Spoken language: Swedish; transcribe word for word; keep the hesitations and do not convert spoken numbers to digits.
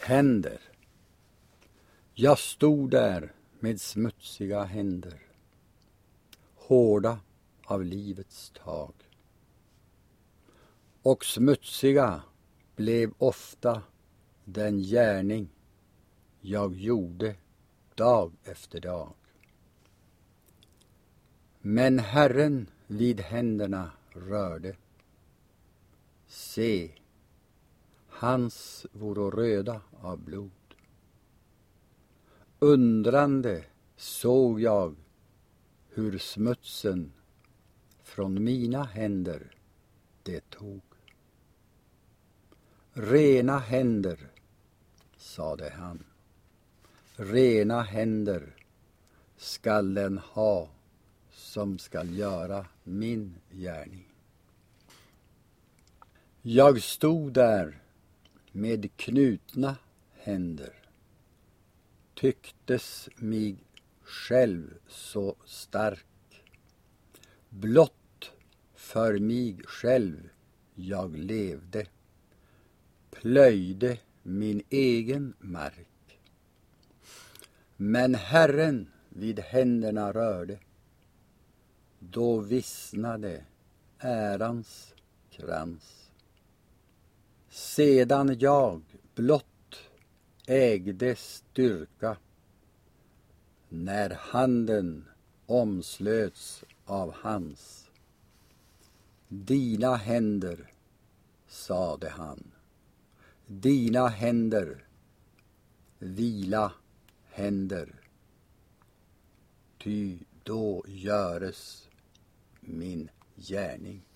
Händer. Jag stod där med smutsiga händer, hårda av livets tag. Och smutsiga blev ofta den gärning jag gjorde dag efter dag. Men Herren vid händerna rörde. Se, hans voro röda av blod. Undrande såg jag hur smutsen från mina händer det tog. Rena händer, sade han, rena händer skall den ha som skall göra min gärning. Jag stod där med knutna händer, tycktes mig själv så stark. Blott för mig själv jag levde, plöjde min egen mark. Men Herren vid händerna rörde, då vissnade ärans krans. Sedan jag blott ägde styrka, när handen omslöts av hans. Dina händer, sade han, dina händer, vila händer, ty då göres min gärning.